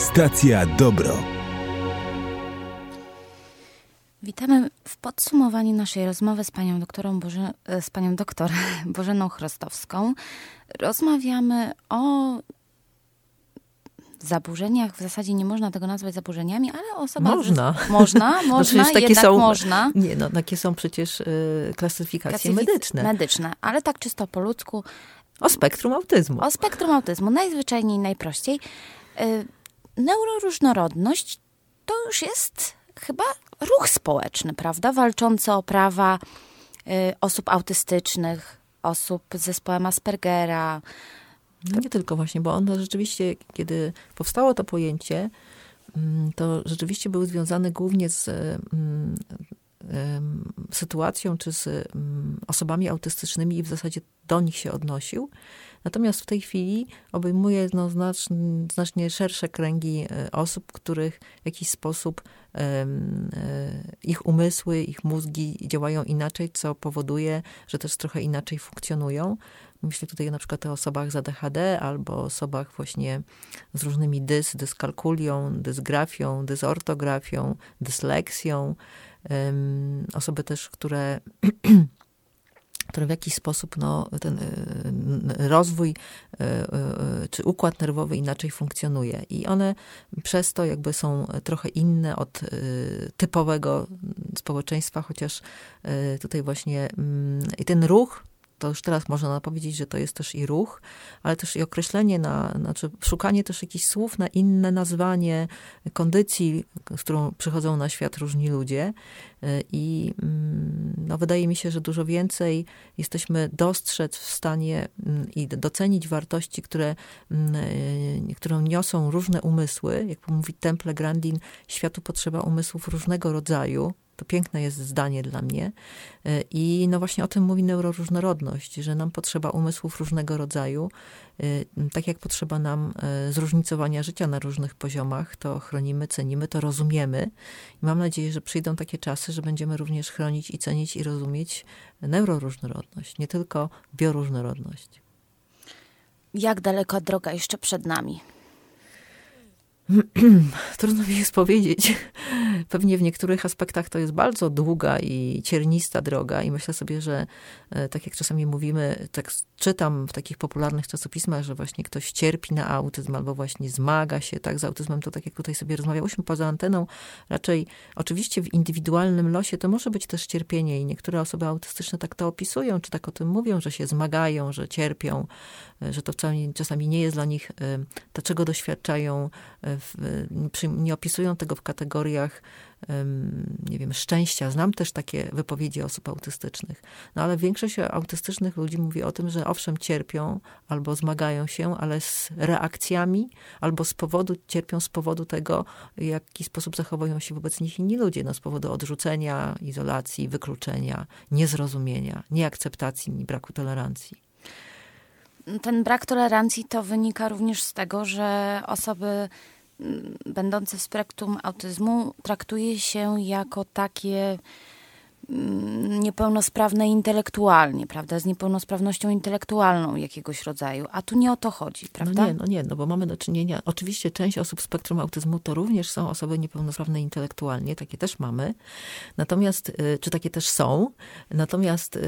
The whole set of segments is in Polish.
Stacja Dobro. Witamy w podsumowaniu naszej rozmowy z panią doktor Bożeną Chrostowską. Rozmawiamy o zaburzeniach, w zasadzie nie można tego nazwać zaburzeniami, ale o osobach... Można, można. Nie, no takie są przecież klasyfikacje medyczne. Ale tak czysto po ludzku. O spektrum autyzmu. O spektrum autyzmu, najzwyczajniej, najprościej. Neuroróżnorodność to już jest chyba ruch społeczny, prawda? Walczący o prawa osób autystycznych, osób z zespołem Aspergera. No nie tylko właśnie, bo ono rzeczywiście, kiedy powstało to pojęcie, to rzeczywiście był związany głównie z sytuacją, czy z osobami autystycznymi i w zasadzie do nich się odnosił. Natomiast w tej chwili obejmuje znacznie szersze kręgi osób, których w jakiś sposób ich umysły, ich mózgi działają inaczej, co powoduje, że też trochę inaczej funkcjonują. Myślę tutaj na przykład o osobach z ADHD albo osobach właśnie z różnymi dyskalkulią, dysgrafią, dysortografią, dysleksją. Osoby też, które w jakiś sposób ten rozwój czy układ nerwowy inaczej funkcjonuje. I one przez to jakby są trochę inne od typowego społeczeństwa, chociaż tutaj właśnie i ten ruch, to już teraz można powiedzieć, że to jest też i ruch, ale też i określenie, znaczy szukanie też jakichś słów na inne nazwanie kondycji, z którą przychodzą na świat różni ludzie. I wydaje mi się, że dużo więcej jesteśmy dostrzec w stanie i docenić wartości, którą niosą różne umysły. Jak mówi Temple Grandin, światu potrzeba umysłów różnego rodzaju. To piękne jest zdanie dla mnie. I właśnie o tym mówi neuroróżnorodność, że nam potrzeba umysłów różnego rodzaju, tak jak potrzeba nam zróżnicowania życia na różnych poziomach, to chronimy, cenimy, to rozumiemy. I mam nadzieję, że przyjdą takie czasy, że będziemy również chronić i cenić i rozumieć neuroróżnorodność, nie tylko bioróżnorodność. Jak daleka droga jeszcze przed nami? Trudno mi jest powiedzieć. Pewnie w niektórych aspektach to jest bardzo długa i ciernista droga i myślę sobie, że tak jak czasami mówimy, tak czytam w takich popularnych czasopismach, że właśnie ktoś cierpi na autyzm albo właśnie zmaga się tak z autyzmem, to tak jak tutaj sobie rozmawiałyśmy poza anteną, raczej oczywiście w indywidualnym losie to może być też cierpienie i niektóre osoby autystyczne tak to opisują, czy tak o tym mówią, że się zmagają, że cierpią, że to wcale czasami nie jest dla nich to, czego doświadczają, nie opisują tego w kategoriach, nie wiem, szczęścia. Znam też takie wypowiedzi osób autystycznych. Ale większość autystycznych ludzi mówi o tym, że owszem, cierpią albo zmagają się, ale z reakcjami albo cierpią z powodu tego, w jaki sposób zachowują się wobec nich inni ludzie. Z powodu odrzucenia, izolacji, wykluczenia, niezrozumienia, nieakceptacji, braku tolerancji. Ten brak tolerancji to wynika również z tego, że osoby będące w spektrum autyzmu traktuje się jako takie niepełnosprawne intelektualnie, prawda? Z niepełnosprawnością intelektualną jakiegoś rodzaju. A tu nie o to chodzi, prawda? Bo mamy do czynienia... Oczywiście część osób z spektrum autyzmu to również są osoby niepełnosprawne intelektualnie. Takie też mamy. Natomiast, czy takie też są. Natomiast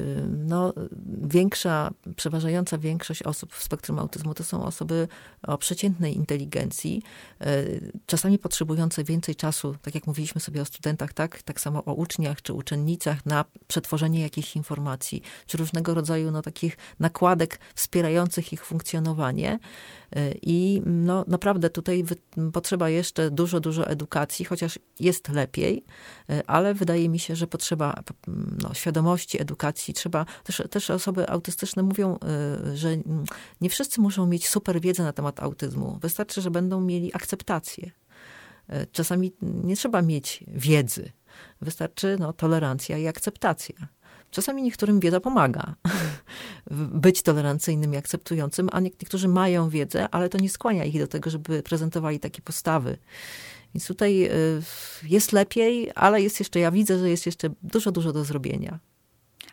przeważająca większość osób w spektrum autyzmu to są osoby o przeciętnej inteligencji. Czasami potrzebujące więcej czasu, tak jak mówiliśmy sobie o studentach, tak samo o uczniach czy uczennicach na przetworzenie jakichś informacji, czy różnego rodzaju takich nakładek wspierających ich funkcjonowanie. I naprawdę tutaj potrzeba jeszcze dużo edukacji, chociaż jest lepiej, ale wydaje mi się, że potrzeba świadomości, edukacji. Trzeba też osoby autystyczne mówią, że nie wszyscy muszą mieć super wiedzę na temat autyzmu. Wystarczy, że będą mieli akceptację. Czasami nie trzeba mieć wiedzy. Wystarczy tolerancja i akceptacja. Czasami niektórym wiedza pomaga być tolerancyjnym i akceptującym, a niektórzy mają wiedzę, ale to nie skłania ich do tego, żeby prezentowali takie postawy. Więc tutaj jest lepiej, ale ja widzę, że jest jeszcze dużo do zrobienia.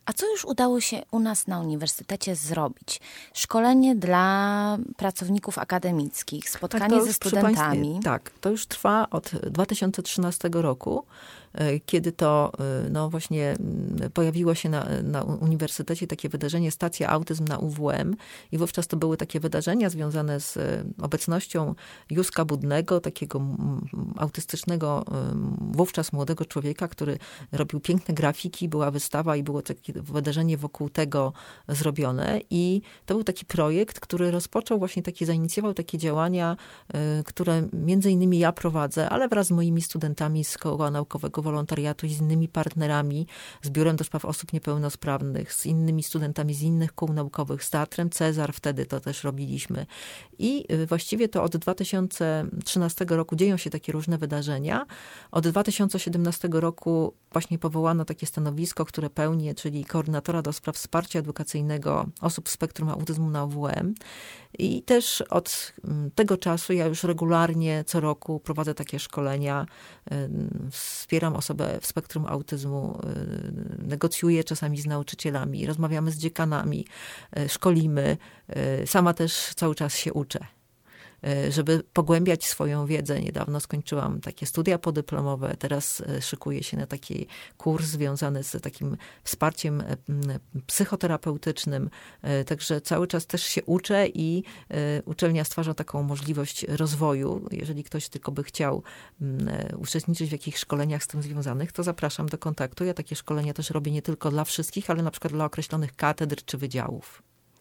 A co już udało się u nas na uniwersytecie zrobić? Szkolenie dla pracowników akademickich, spotkanie ze studentami. Tak, to już trwa od 2013 roku, kiedy to właśnie pojawiło się na uniwersytecie takie wydarzenie Stacja Autyzm na UWM i wówczas to były takie wydarzenia związane z obecnością Józka Budnego, takiego autystycznego wówczas młodego człowieka, który robił piękne grafiki, była wystawa i było takie wydarzenie wokół tego zrobione i to był taki projekt, który rozpoczął właśnie zainicjował takie działania, które między innymi ja prowadzę, ale wraz z moimi studentami z Koła Naukowego Wolontariatu i z innymi partnerami, z Biurem do Spraw Osób Niepełnosprawnych, z innymi studentami z innych kół naukowych, z Teatrem Cezar, wtedy to też robiliśmy. I właściwie to od 2013 roku dzieją się takie różne wydarzenia. Od 2017 roku właśnie powołano takie stanowisko, które pełnię, czyli koordynatora do spraw wsparcia edukacyjnego osób z spektrum autyzmu na UWM. I też od tego czasu ja już regularnie co roku prowadzę takie szkolenia, wspieram osobę w spektrum autyzmu, negocjuję czasami z nauczycielami, rozmawiamy z dziekanami, szkolimy. Sama też cały czas się uczę, żeby pogłębiać swoją wiedzę. Niedawno skończyłam takie studia podyplomowe, teraz szykuję się na taki kurs związany z takim wsparciem psychoterapeutycznym. Także cały czas też się uczę i uczelnia stwarza taką możliwość rozwoju. Jeżeli ktoś tylko by chciał uczestniczyć w jakichś szkoleniach z tym związanych, to zapraszam do kontaktu. Ja takie szkolenia też robię nie tylko dla wszystkich, ale na przykład dla określonych katedr czy wydziałów.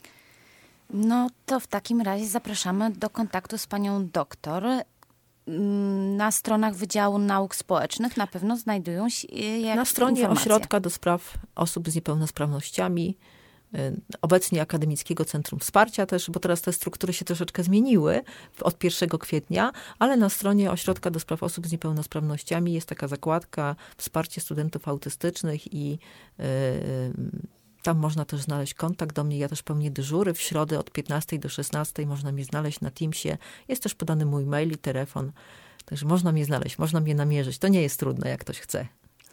No to w takim razie zapraszamy do kontaktu z panią doktor. Na stronach Wydziału Nauk Społecznych na pewno znajdują się na stronie informacje. Ośrodka do Spraw Osób z Niepełnosprawnościami, obecnie Akademickiego Centrum Wsparcia też, bo teraz te struktury się troszeczkę zmieniły od 1 kwietnia, ale na stronie Ośrodka do Spraw Osób z Niepełnosprawnościami jest taka zakładka Wsparcie Studentów Autystycznych i tam można też znaleźć kontakt do mnie. Ja też pełnię dyżury w środę od 15 do 16. Można mnie znaleźć na Teamsie. Jest też podany mój mail i telefon. Także można mnie znaleźć, można mnie namierzyć. To nie jest trudne, jak ktoś chce.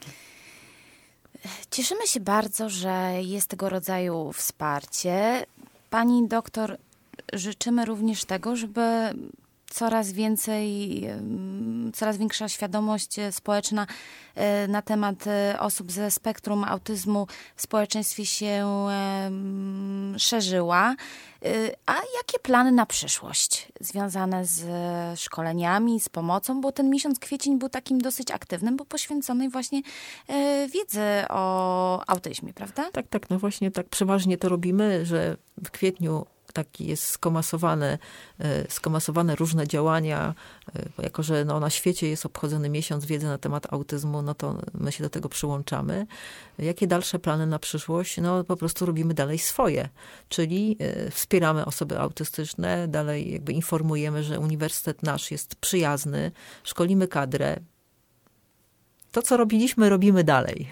Cieszymy się bardzo, że jest tego rodzaju wsparcie. Pani doktor, życzymy również tego, żeby coraz większa świadomość społeczna na temat osób ze spektrum autyzmu w społeczeństwie się szerzyła. A jakie plany na przyszłość związane z szkoleniami, z pomocą? Bo ten miesiąc kwiecień był takim dosyć aktywnym, bo poświęcony właśnie wiedzy o autyzmie, prawda? Tak, no właśnie tak przeważnie to robimy, że w kwietniu taki jest skomasowane różne działania, bo jako że na świecie jest obchodzony miesiąc wiedzy na temat autyzmu, no to my się do tego przyłączamy. Jakie dalsze plany na przyszłość? No po prostu robimy dalej swoje, czyli wspieramy osoby autystyczne, dalej jakby informujemy, że uniwersytet nasz jest przyjazny, szkolimy kadrę. To, co robiliśmy, robimy dalej.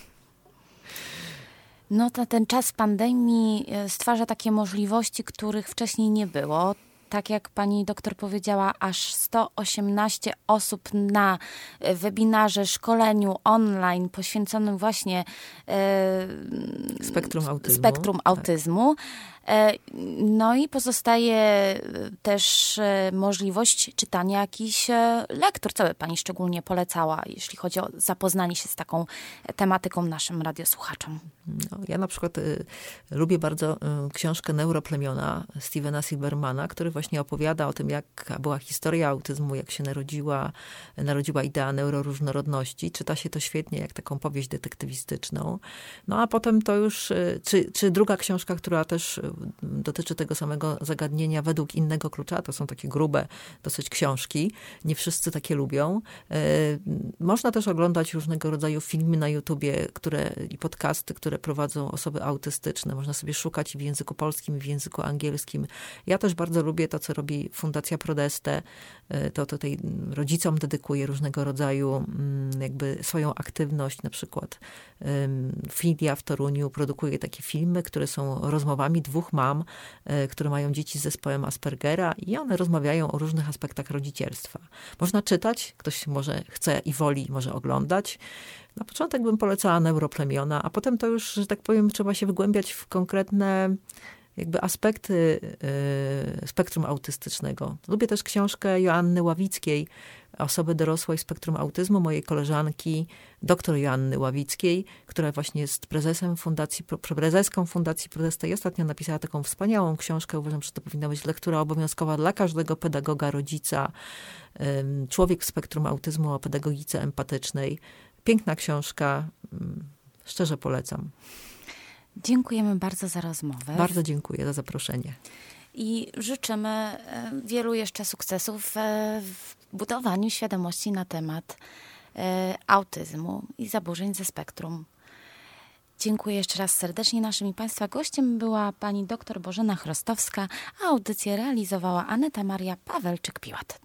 No to ten czas pandemii stwarza takie możliwości, których wcześniej nie było. Tak jak pani doktor powiedziała, aż 118 osób na webinarze, szkoleniu online poświęconym właśnie spektrum autyzmu. No i pozostaje też możliwość czytania jakichś lektur, co by pani szczególnie polecała, jeśli chodzi o zapoznanie się z taką tematyką naszym radiosłuchaczom? No, ja na przykład lubię bardzo książkę Neuroplemiona Stevena Silbermana, który właśnie opowiada o tym, jaka była historia autyzmu, jak się narodziła idea neuroróżnorodności. Czyta się to świetnie, jak taką powieść detektywistyczną. No a potem to już, czy druga książka, która też dotyczy tego samego zagadnienia według innego klucza, to są takie grube dosyć książki. Nie wszyscy takie lubią. Można też oglądać różnego rodzaju filmy na YouTubie i podcasty, które prowadzą osoby autystyczne. Można sobie szukać w języku polskim, w języku angielskim. Ja też bardzo lubię to, co robi Fundacja Prodeste. To tutaj rodzicom dedykuje różnego rodzaju jakby swoją aktywność. Na przykład Filia w Toruniu produkuje takie filmy, które są rozmowami 2 mam, które mają dzieci z zespołem Aspergera i one rozmawiają o różnych aspektach rodzicielstwa. Można czytać, ktoś może chce i woli, może oglądać. Na początek bym polecała Neuroplemiona, a potem to już, że tak powiem, trzeba się wgłębiać w konkretne jakby aspekty spektrum autystycznego. Lubię też książkę Joanny Ławickiej, Osoby dorosłej spektrum autyzmu, mojej koleżanki, dr Joanny Ławickiej, która właśnie jest prezeską Fundacji Protesta i ostatnio napisała taką wspaniałą książkę. Uważam, że to powinna być lektura obowiązkowa dla każdego pedagoga, rodzica. Człowiek w spektrum autyzmu o pedagogice empatycznej. Piękna książka. Szczerze polecam. Dziękujemy bardzo za rozmowę. Bardzo dziękuję za zaproszenie. I życzymy wielu jeszcze sukcesów w budowaniu świadomości na temat autyzmu i zaburzeń ze spektrum. Dziękuję jeszcze raz serdecznie. Naszym i Państwa gościem była pani dr Bożena Chrostowska, a audycję realizowała Aneta Maria Pawelczyk-Piłat.